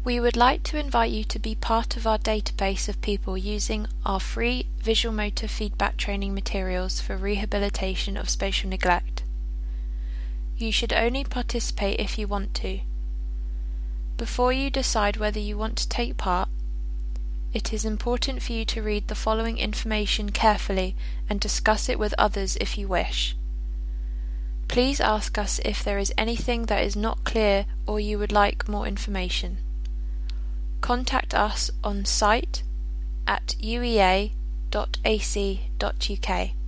We would like to invite you to be part of our database of people using our free visual motor feedback training materials for rehabilitation of spatial neglect. You should only participate if you want to. Before you decide whether you want to take part, it is important for you to read the following information carefully and discuss it with others if you wish. Please ask us if there is anything that is not clear or you would like more information. Contact us on site@uea.ac.uk.